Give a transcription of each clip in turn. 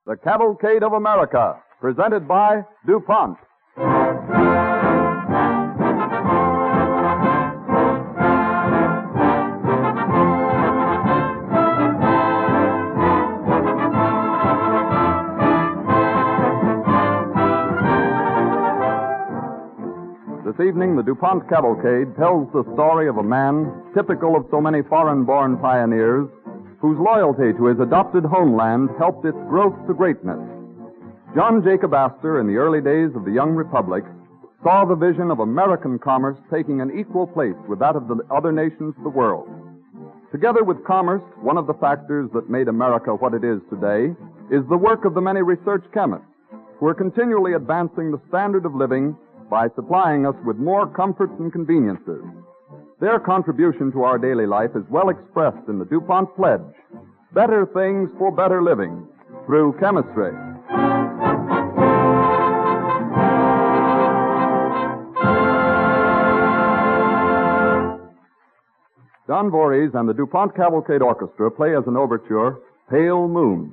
The Cavalcade of America, presented by DuPont. This evening, the DuPont Cavalcade tells the story of a man typical of so many foreign-born pioneers whose loyalty to his adopted homeland helped its growth to greatness. John Jacob Astor, in the early days of the young republic, saw the vision of American commerce taking an equal place with that of the other nations of the world. Together with commerce, one of the factors that made America what it is today is the work of the many research chemists who are continually advancing the standard of living by supplying us with more comforts and conveniences. Their contribution to our daily life is well expressed in the DuPont pledge, better things for better living, through chemistry. Don Voorhees and the DuPont Cavalcade Orchestra play as an overture, Pale Moon.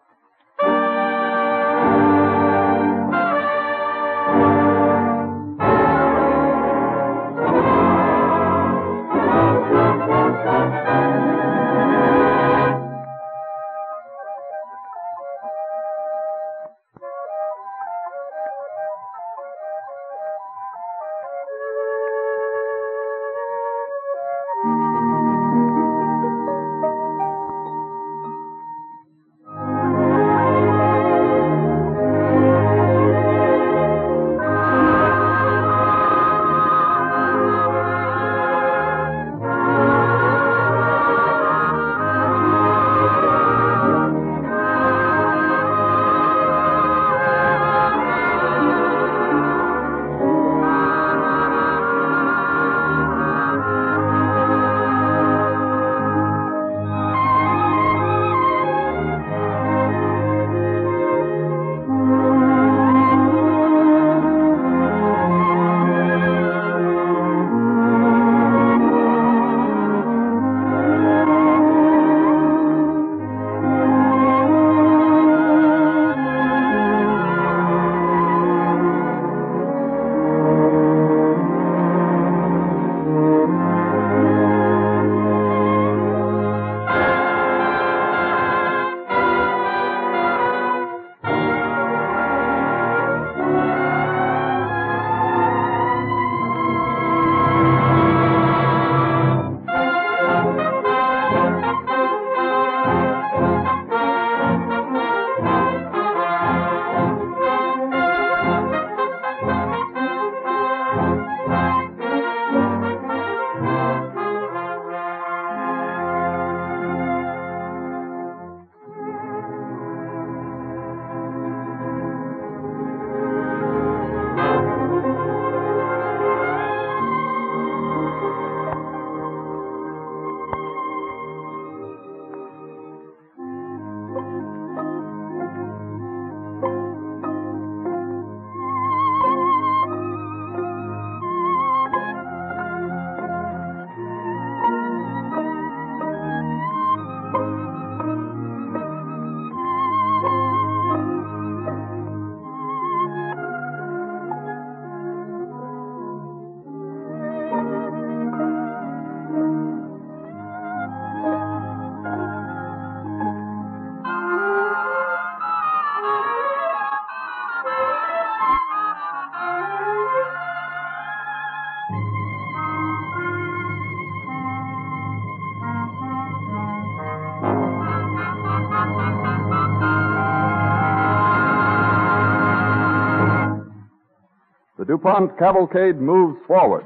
The DuPont Cavalcade moves forward.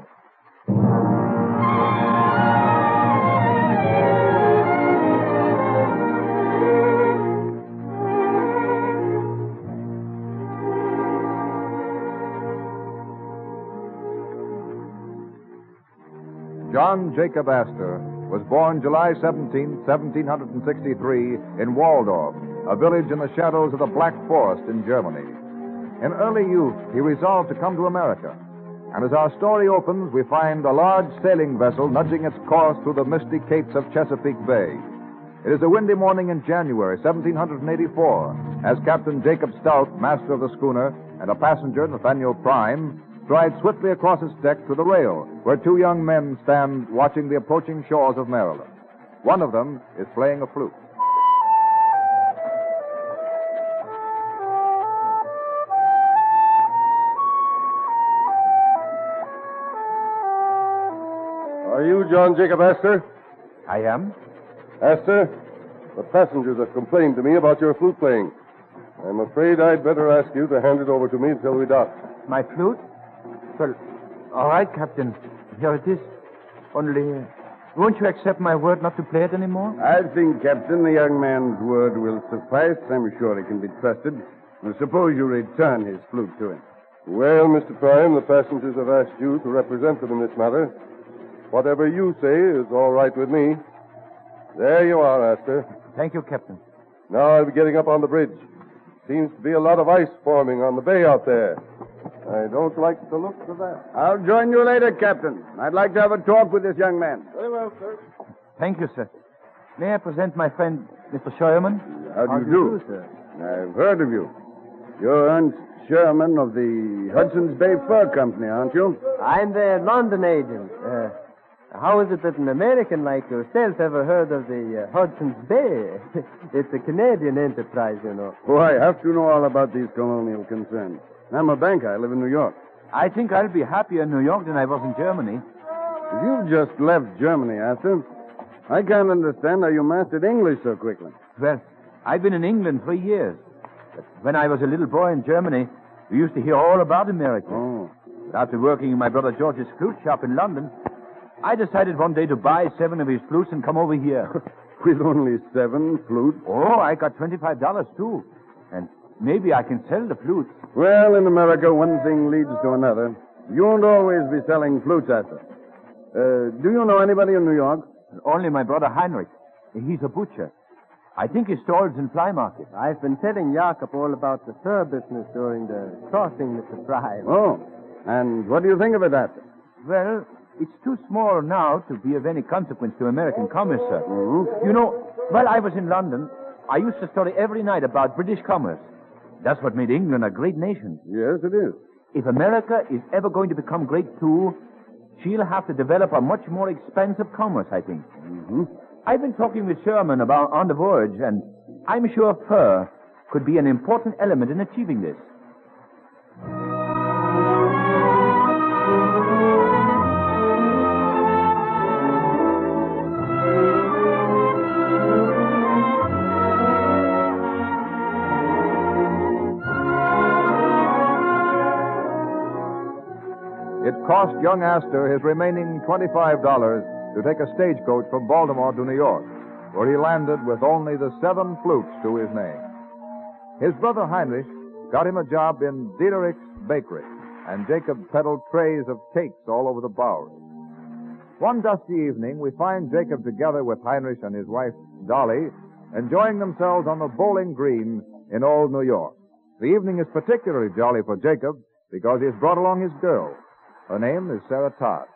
John Jacob Astor was born July 17, 1763, in Waldorf, a village in the shadows of the Black Forest in Germany. In early youth, he resolved to come to America. And as our story opens, we find a large sailing vessel nudging its course through the misty capes of Chesapeake Bay. It is a windy morning in January, 1784, as Captain Jacob Stout, master of the schooner, and a passenger, Nathaniel Prime, stride swiftly across its deck to the rail, where two young men stand watching the approaching shores of Maryland. One of them is playing a flute. Are you John Jacob Astor? I am? Astor, the passengers have complained to me about your flute playing. I'm afraid I'd better ask you to hand it over to me until we dock. My flute? Well, all right, Captain. Here it is. Only, won't you accept my word not to play it anymore? I think, Captain, the young man's word will suffice. I'm sure he can be trusted. Well, suppose you return his flute to him. Well, Mr. Prime, the passengers have asked you to represent them in this matter. Whatever you say is all right with me. There you are, Astor. Thank you, Captain. Now I'll be getting up on the bridge. Seems to be a lot of ice forming on the bay out there. I don't like the looks of that. I'll join you later, Captain. I'd like to have a talk with this young man. Very well, sir. Thank you, sir. May I present my friend, Mr. Sherman? How do you do, sir? I've heard of you. You're Ernst Sherman of the Hudson's Bay Fur Company, aren't you? I'm the London agent. How is it that an American like yourself ever heard of the Hudson's Bay? It's a Canadian enterprise, you know. Oh, I have to know all about these colonial concerns. I'm a banker. I live in New York. I think I'll be happier in New York than I was in Germany. You've just left Germany, Astor. I can't understand how you mastered English so quickly. Well, I've been in England 3 years. But when I was a little boy in Germany, we used to hear all about America. Oh. But after working in my brother George's flute shop in London, I decided one day to buy 7 of his flutes and come over here. With only 7 flutes? Oh, I got $25 too. And maybe I can sell the flutes. Well, in America, one thing leads to another. You won't always be selling flutes, Astor. Do you know anybody in New York? Only my brother Heinrich. He's a butcher. I think he stalls in Fly Market. I've been telling Jacob all about the fur business during the crossing, Mr. Prime. Oh, and what do you think of it, Astor? Well, it's too small now to be of any consequence to American commerce, sir. Mm-hmm. You know, while I was in London, I used to study every night about British commerce. That's what made England a great nation. Yes, it is. If America is ever going to become great too, she'll have to develop a much more expensive commerce, I think. Mm-hmm. I've been talking with Sherman about on the voyage, and I'm sure fur could be an important element in achieving this. It cost young Astor his remaining $25 to take a stagecoach from Baltimore to New York, where he landed with only the 7 flutes to his name. His brother Heinrich got him a job in Diederik's bakery, and Jacob peddled trays of cakes all over the Bowery. One dusty evening, we find Jacob together with Heinrich and his wife, Dolly, enjoying themselves on the bowling green in old New York. The evening is particularly jolly for Jacob because he has brought along his girl. Her name is Sarah Todd.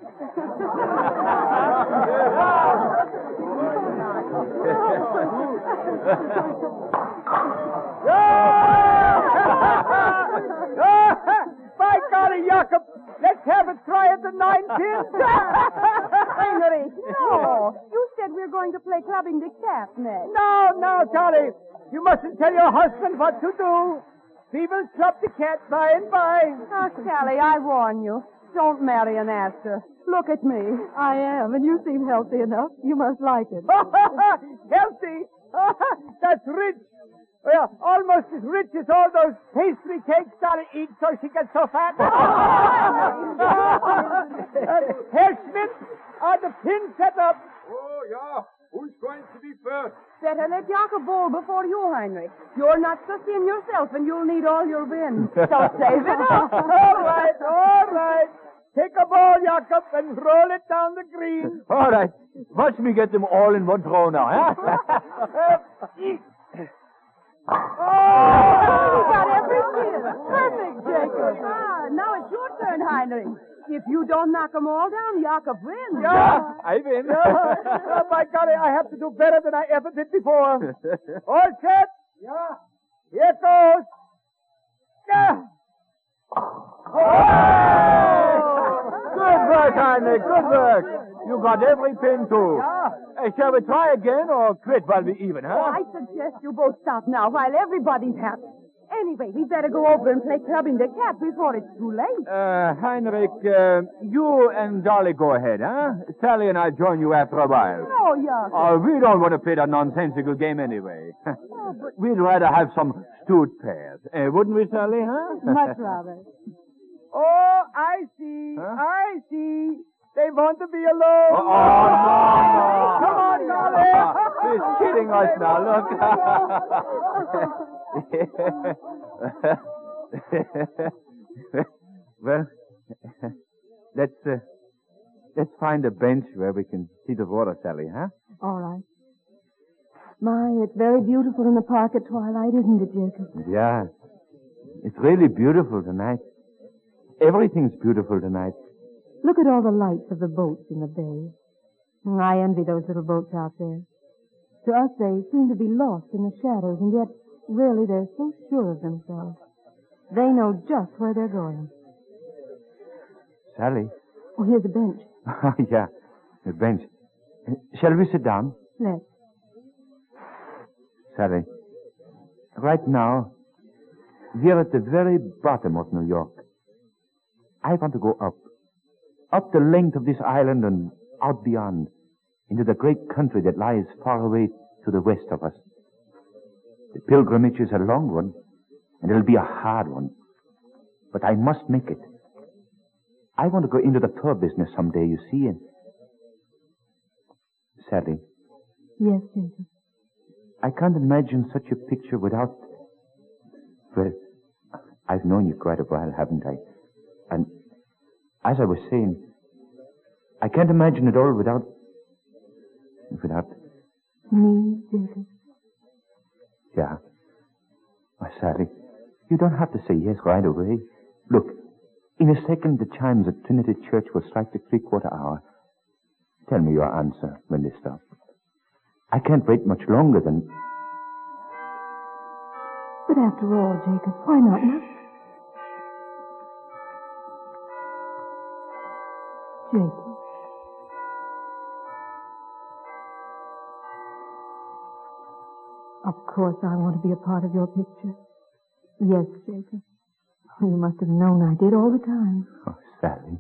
By golly, Jacob, let's have a try at the 19th. Heinrich, no. You said we were going to play clubbing the cat next. No, Dolly. You mustn't tell your husband what to do. We will club the cat by and by. Oh, Sally, I warn you. Don't marry an Astor. Look at me. I am, and you seem healthy enough. You must like it. Healthy? That's rich. Well, almost as rich as all those pastry cakes Dolly eats so she gets so fat. Herr Schmidt, are the pins set up? Oh, yeah. Who's going to be first? Better let Jacob bowl before you, Heinrich. You're not so thin yourself, and you'll need all your wind. So save it up. All right. Take a ball, Jacob, and roll it down the green. All right. Watch me get them all in one throw now, huh? You got every pin. Perfect, Jacob. Now it's your turn, Heinrich. If you don't knock 'em all down, Jakob wins. Yeah, I win. Oh, by golly, I have to do better than I ever did before. All set? Yeah. Here goes. Yeah. Good work, Heinrich. Good work. You got every pin, too. Shall we try again or quit while we even, huh? I suggest you both stop now while everybody's happy. Anyway, we better go over and play clubbing the cat before it's too late. Heinrich, you and Dolly go ahead, huh? Sally and I join you after a while. Oh, Jakob. We don't want to play that nonsensical game anyway. We'd rather have some stewed pears. Wouldn't we, Sally, huh? Much rather. Oh, I see. Huh? I see. They want to be alone. Oh, no. Come on, Dolly. She's kidding us now, look. Well, let's find a bench where we can see the water, Sally, huh? All right. My, it's very beautiful in the park at twilight, isn't it, Jacob? Yeah. It's really beautiful tonight. Everything's beautiful tonight. Look at all the lights of the boats in the bay. I envy those little boats out there. To us, they seem to be lost in the shadows, and yet, really, they're so sure of themselves. They know just where they're going. Sally? Oh, here's a bench. Yeah, a bench. Shall we sit down? Let's. Sally, right now, we're at the very bottom of New York. I want to go up. Up the length of this island and out beyond, into the great country that lies far away to the west of us. The pilgrimage is a long one, and it'll be a hard one. But I must make it. I want to go into the fur business someday, you see, and... Sally. Yes, Jacob. I can't imagine such a picture without... Well, I've known you quite a while, haven't I? And as I was saying, I can't imagine it all without... Me, Jacob? Yeah. Oh, Sally, you don't have to say yes right away. Look, in a second the chimes at Trinity Church will strike the 3/4 hour. Tell me your answer when they stop. I can't wait much longer than... But after all, Jacob, why not now? Jacob. Of course I want to be a part of your picture. Yes, Jacob. Oh, you must have known I did all the time. Oh, Sally.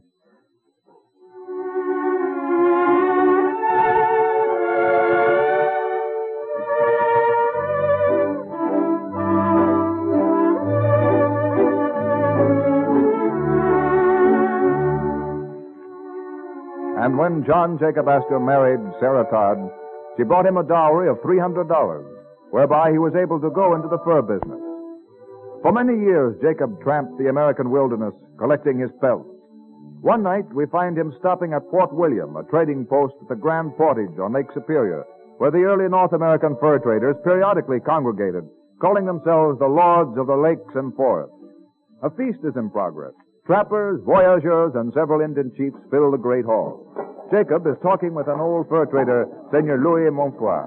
And when John Jacob Astor married Sarah Todd, she brought him a dowry of $300, whereby he was able to go into the fur business. For many years, Jacob tramped the American wilderness, collecting his pelts. One night, we find him stopping at Fort William, a trading post at the Grand Portage on Lake Superior, where the early North American fur traders periodically congregated, calling themselves the Lords of the Lakes and Forests. A feast is in progress. Trappers, voyageurs, and several Indian chiefs fill the great hall. Jacob is talking with an old fur trader, Senor Louis Montfroid.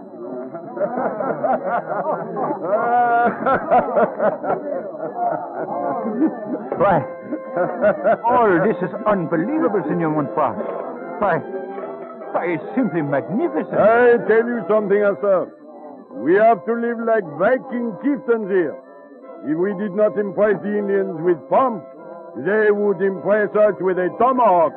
Why, all this is unbelievable, Senor Montfroid. Why, it's simply magnificent. I tell you something, Astor. We have to live like Viking chieftains here. If we did not impress the Indians with pomp, they would impress us with a tomahawk.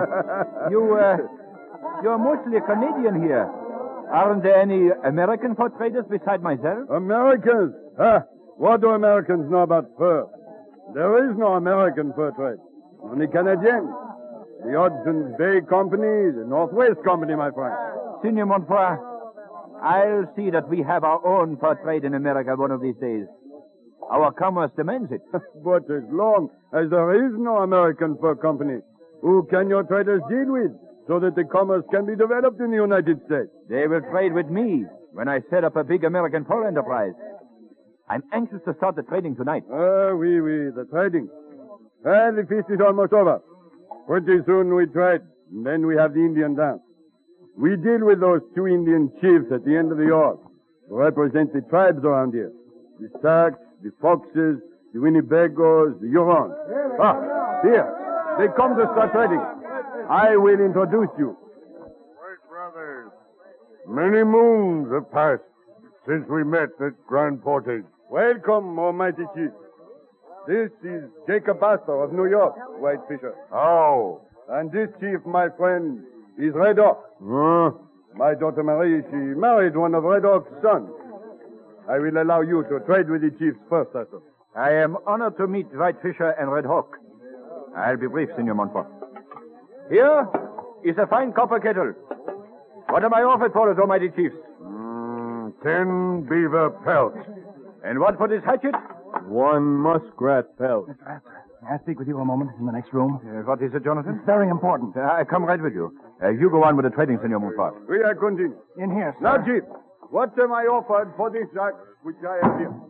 You're mostly a Canadian here. Aren't there any American fur traders beside myself? Americans? Huh? What do Americans know about fur? There is no American fur trade. Only Canadian. The Hudson's Bay Company, the Northwest Company, my friend. Senor Montfroid, I'll see that we have our own fur trade in America one of these days. Our commerce demands it. But as long as there is no American fur company, who can your traders deal with so that the commerce can be developed in the United States? They will trade with me when I set up a big American fur enterprise. I'm anxious to start the trading tonight. Oui, the trading. Well, the feast is almost over. Pretty soon we trade, and then we have the Indian dance. We deal with those two Indian chiefs at the end of the York, who represent the tribes around here. The Sacs, the Foxes, the Winnebagos, the Hurons. Ah, here. They come to start trading. I will introduce you. White brothers, many moons have passed since we met at Grand Portage. Welcome, Almighty Chief. This is Jacob Astor of New York, White Fisher. Oh. And this chief, my friend, is Red Hawk. My daughter Marie, she married one of Red Hawk's sons. I will allow you to trade with the chiefs first, Astor. I am honored to meet White Fisher and Red Hawk. I'll be brief, Senor Montfort. Here is a fine copper kettle. What am I offered for it, almighty chiefs? 10 beaver pelts. And what for this hatchet? 1 muskrat pelt. Mr. Astor, may I speak with you a moment in the next room? What is it, Jonathan? It's very important. I come right with you. You go on with the trading, Senor Montfort. We are continuing. In here, sir. Now, Chief, what am I offered for this axe which I have here?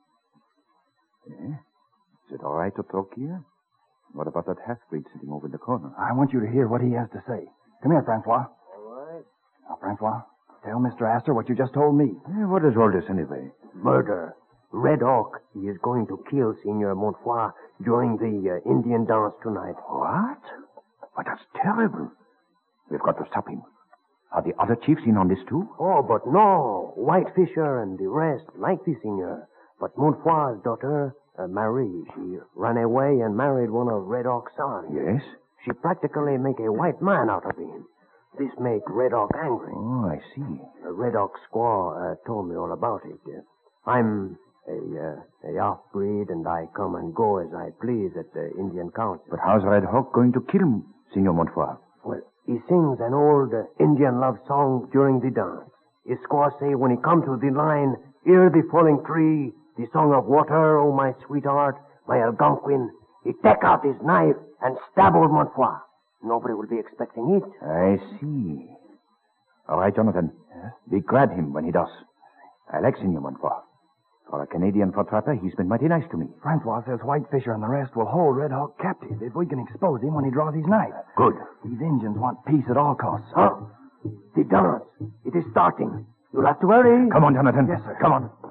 Is it all right to talk here? What about that half-breed sitting over in the corner? I want you to hear what he has to say. Come here, Francois. All right. Now, Francois, tell Mr. Astor what you just told me. What is all this anyway? Murder. Red Hawk, he is going to kill Senor Montfort during the Indian dance tonight. What? But that's terrible. We've got to stop him. Are the other chiefs in on this too? Oh, but no. White Fisher and the rest like the Senor. But Montfort's daughter, Marie, she ran away and married one of Red Hawk's sons. Yes? She practically make a white man out of him. This make Red Hawk angry. Oh, I see. Red Hawk squaw told me all about it. I'm a half-breed, and I come and go as I please at the Indian Council. But how's Red Hawk going to kill him, Senor Montfort? Well, he sings an old Indian love song during the dance. His squaw say when he come to the line, hear the falling tree, the song of water, oh my sweetheart, my Algonquin, he take out his knife and stab old Montfort. Nobody will be expecting it. I see. All right, Jonathan. Yes? We grab him when he does. I like Senor Montfort. For a Canadian fur trapper, he's been mighty nice to me. Francois says White Fisher and the rest will hold Red Hawk captive if we can expose him when he draws his knife. Good. These Indians want peace at all costs. Huh? The dance. It is starting. You'll have to hurry. Come on, Jonathan. Yes, sir. Come on.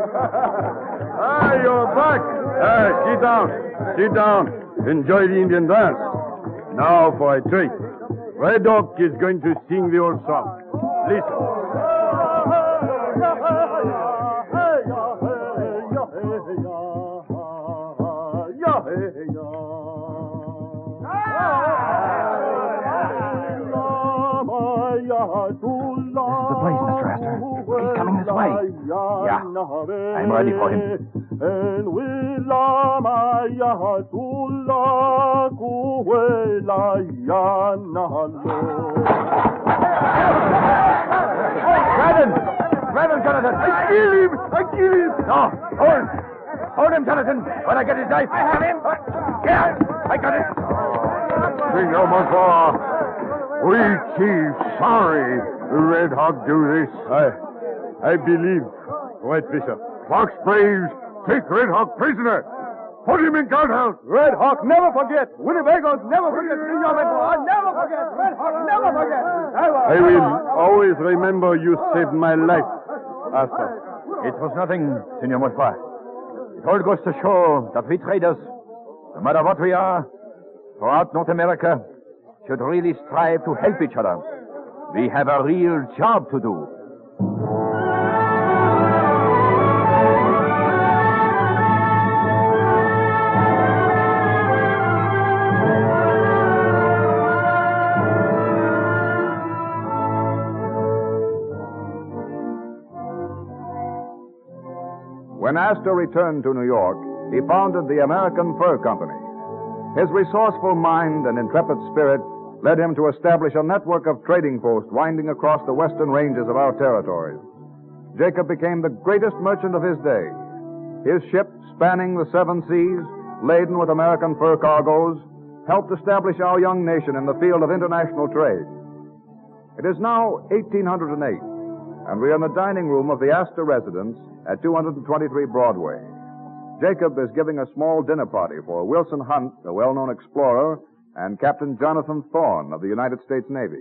You're back. Sit down. Sit down. Enjoy the Indian dance. Now for a treat. Red Hawk is going to sing the old song. Listen. This is the place, Mr. Astor. He's coming this way. Yeah. I'm ready for him. Grab him, Jonathan. I kill him. No, hold him, Jonathan. When I get his knife. I have him. Yeah, I got it. Senor Montfort, we chief sorry Red Hawk do this. I believe, White Fisher. Fox braves, take Red Hawk prisoner. Put him in guardhouse. Red Hawk never forget. Winnebagos never forget. Senor Montfort never forget. Red Hawk never forget. I will always remember you saved my life, Astor. It was nothing, Senor Montfort. It all goes to show that we traders, no matter what we are, throughout North America, should really strive to help each other. We have a real job to do. When Astor returned to New York, he founded the American Fur Company. His resourceful mind and intrepid spirit led him to establish a network of trading posts winding across the western ranges of our territories. Jacob became the greatest merchant of his day. His ship, spanning the 7 seas, laden with American fur cargoes, helped establish our young nation in the field of international trade. It is now 1808, and we are in the dining room of the Astor residence at 223 Broadway. Jacob is giving a small dinner party for Wilson Hunt, a well-known explorer, and Captain Jonathan Thorne of the United States Navy.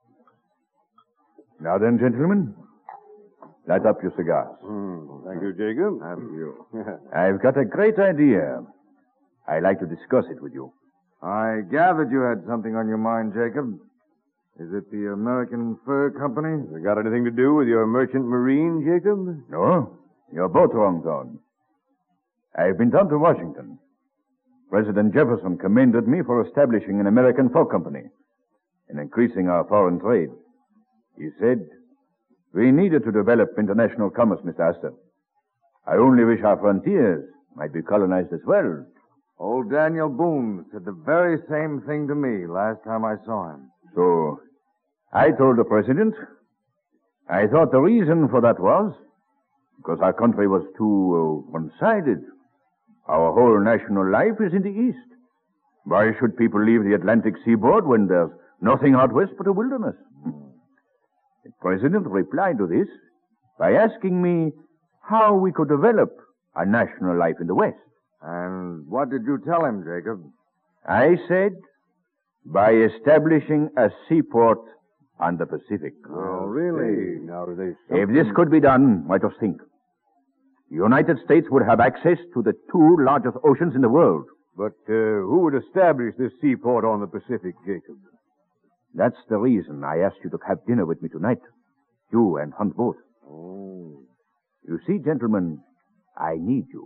Now then, gentlemen, light up your cigars. Thank you, Jacob. Have you? I've got a great idea. I'd like to discuss it with you. I gathered you had something on your mind, Jacob. Is it the American Fur Company? Has it got anything to do with your merchant marine, Jacob? No, you're both wrong, Thorne. I've been down to Washington. President Jefferson commended me for establishing an American Fur Company and increasing our foreign trade. He said, we needed to develop international commerce, Mr. Astor. I only wish our frontiers might be colonized as well. Old Daniel Boone said the very same thing to me last time I saw him. So, I told the president, I thought the reason for that was because our country was too one-sided. Our whole national life is in the East. Why should people leave the Atlantic seaboard when there's nothing out west but a wilderness? The president replied to this by asking me how we could develop a national life in the West. And what did you tell him, Jacob? I said, by establishing a seaport on the Pacific. Oh, really? Now, do they... If this could be done, let us think. The United States would have access to the two largest oceans in the world. But who would establish this seaport on the Pacific, Jacob? That's the reason I asked you to have dinner with me tonight. You and Hunt both. Oh. You see, gentlemen, I need you.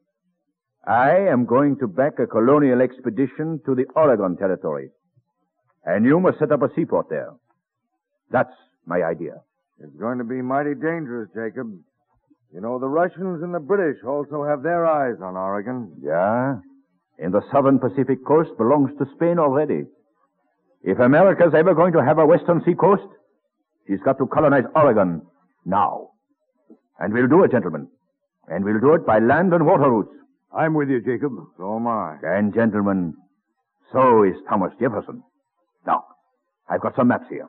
I am going to back a colonial expedition to the Oregon Territory. And you must set up a seaport there. That's my idea. It's going to be mighty dangerous, Jacob. You know, the Russians and the British also have their eyes on Oregon. Yeah? And the southern Pacific coast belongs to Spain already. If America's ever going to have a western seacoast, she's got to colonize Oregon now. And we'll do it, gentlemen. And we'll do it by land and water routes. I'm with you, Jacob. So am I. And, gentlemen, so is Thomas Jefferson. Now, I've got some maps here.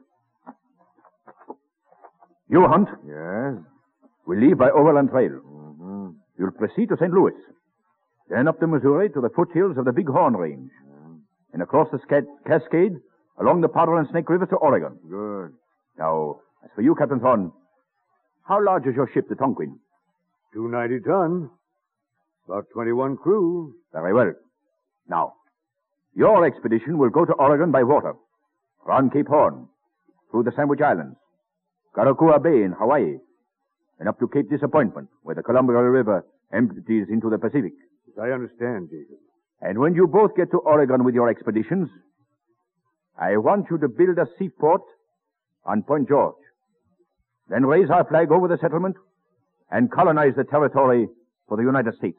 You, Hunt, Yes? will leave by overland trail. Mm-hmm. You'll proceed to St. Louis. Then up the Missouri to the foothills of the Big Horn Range. And across the Cascade, along the Powder and Snake Rivers to Oregon. Good. Now, as for you, Captain Thorne, how large is your ship, the Tonquin? 290 tons. About 21 crew. Very well. Now, your expedition will go to Oregon by water, round Cape Horn, through the Sandwich Islands, Karakua Bay in Hawaii, and up to Cape Disappointment, where the Columbia River empties into the Pacific. I understand, Jacob. And when you both get to Oregon with your expeditions, I want you to build a seaport on Point George. Then raise our flag over the settlement and colonize the territory for the United States.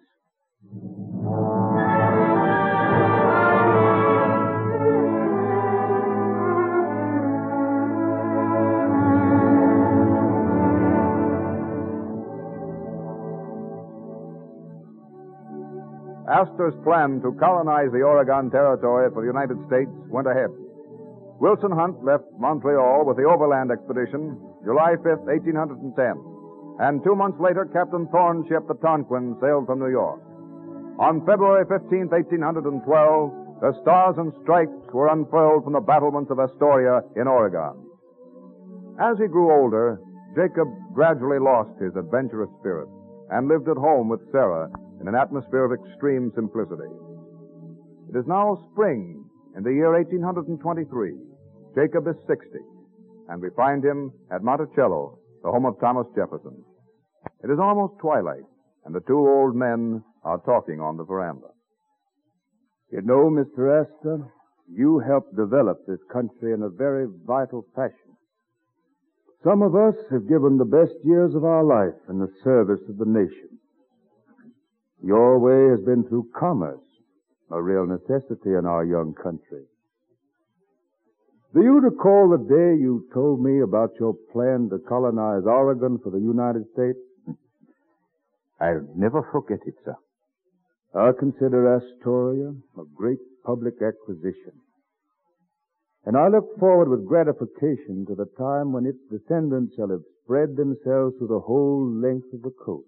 Astor's plan to colonize the Oregon Territory for the United States went ahead. Wilson Hunt left Montreal with the Overland Expedition July 5th, 1810. And 2 months later, Captain Thorne's ship, the Tonquin, sailed from New York. On February 15th, 1812, the Stars and Stripes were unfurled from the battlements of Astoria in Oregon. As he grew older, Jacob gradually lost his adventurous spirit and lived at home with Sarah in an atmosphere of extreme simplicity. It is now spring in the year 1823. Jacob is 60, and we find him at Monticello, the home of Thomas Jefferson. It is almost twilight, and the two old men are talking on the veranda. You know, Mr. Astor, you helped develop this country in a very vital fashion. Some of us have given the best years of our life in the service of the nation. Your way has been through commerce, a real necessity in our young country. Do you recall the day you told me about your plan to colonize Oregon for the United States? I'll never forget it, sir. I consider Astoria a great public acquisition. And I look forward with gratification to the time when its descendants shall have spread themselves through the whole length of the coast.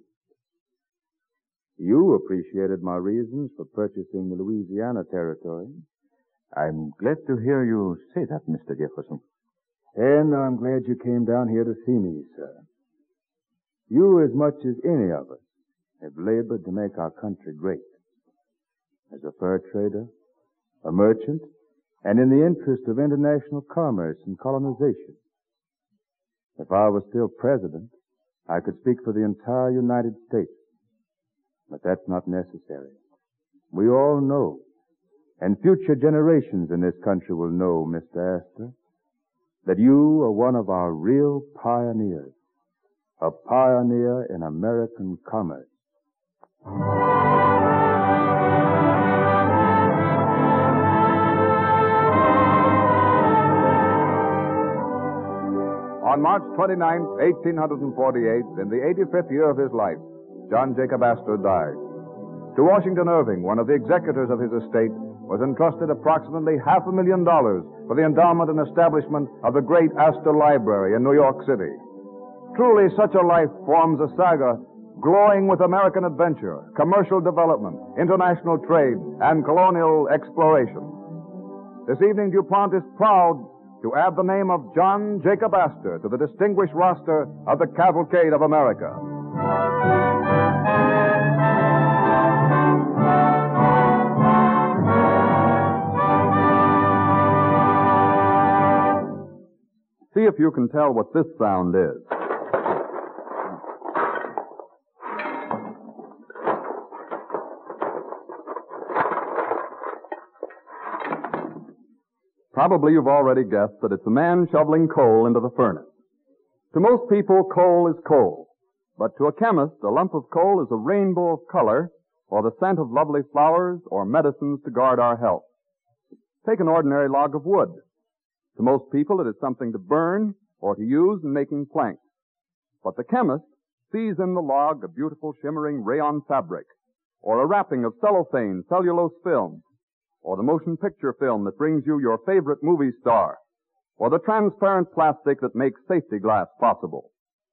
You appreciated my reasons for purchasing the Louisiana Territory, I'm glad to hear you say that, Mr. Jefferson. And I'm glad you came down here to see me, sir. You, as much as any of us, have labored to make our country great. As a fur trader, a merchant, and in the interest of international commerce and colonization. If I was still president, I could speak for the entire United States. But that's not necessary. We all know, and future generations in this country will know, Mr. Astor, that you are one of our real pioneers, a pioneer in American commerce. On March 29, 1848, in the 85th year of his life, John Jacob Astor died. To Washington Irving, one of the executors of his estate, was entrusted approximately $500,000 for the endowment and establishment of the great Astor Library in New York City. Truly, such a life forms a saga glowing with American adventure, commercial development, international trade, and colonial exploration. This evening, DuPont is proud to add the name of John Jacob Astor to the distinguished roster of the Cavalcade of America. See if you can tell what this sound is. Probably you've already guessed that it's a man shoveling coal into the furnace. To most people, coal is coal. But to a chemist, a lump of coal is a rainbow of color, or the scent of lovely flowers, or medicines to guard our health. Take an ordinary log of wood. To most people, it is something to burn or to use in making planks. But the chemist sees in the log a beautiful shimmering rayon fabric, or a wrapping of cellophane, cellulose film, or the motion picture film that brings you your favorite movie star, or the transparent plastic that makes safety glass possible.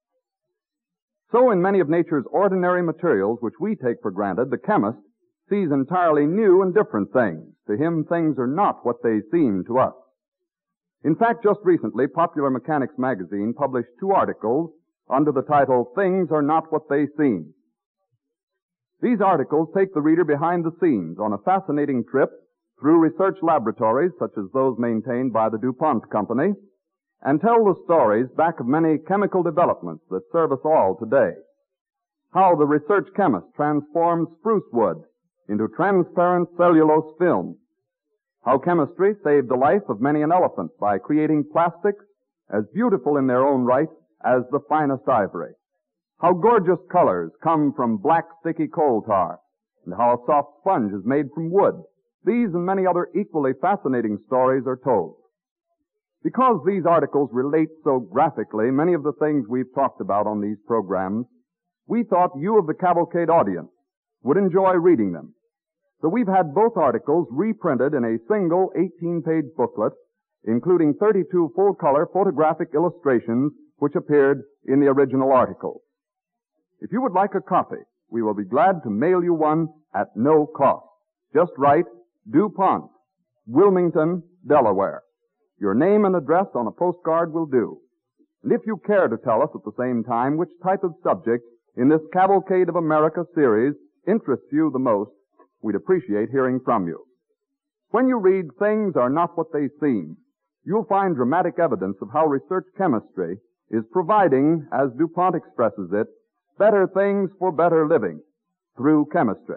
So in many of nature's ordinary materials which we take for granted, the chemist sees entirely new and different things. To him, things are not what they seem to us. In fact, just recently, Popular Mechanics magazine published 2 articles under the title, Things Are Not What They Seem. These articles take the reader behind the scenes on a fascinating trip through research laboratories such as those maintained by the DuPont Company, and tell the stories back of many chemical developments that serve us all today. How the research chemist transforms spruce wood into transparent cellulose film. How chemistry saved the life of many an elephant by creating plastics as beautiful in their own right as the finest ivory. How gorgeous colors come from black sticky coal tar, and how a soft sponge is made from wood. These and many other equally fascinating stories are told. Because these articles relate so graphically many of the things we've talked about on these programs, we thought you of the Cavalcade audience would enjoy reading them. So we've had both articles reprinted in a single 18-page booklet, including 32 full-color photographic illustrations which appeared in the original articles. If you would like a copy, we will be glad to mail you one at no cost. Just write DuPont, Wilmington, Delaware. Your name and address on a postcard will do. And if you care to tell us at the same time which type of subject in this Cavalcade of America series interests you the most, we'd appreciate hearing from you. When you read Things Are Not What They Seem, you'll find dramatic evidence of how research chemistry is providing, as DuPont expresses it, better things for better living through chemistry.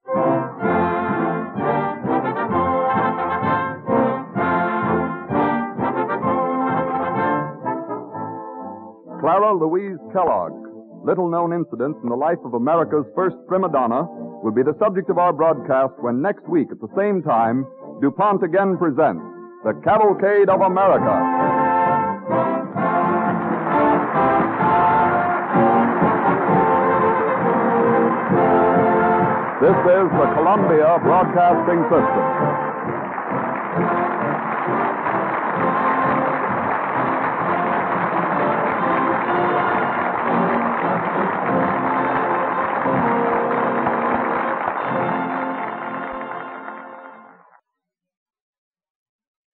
Clara Louise Kellogg, little-known incidents in the life of America's first prima donna, will be the subject of our broadcast when next week at the same time, DuPont again presents the Cavalcade of America. This is the Columbia Broadcasting System.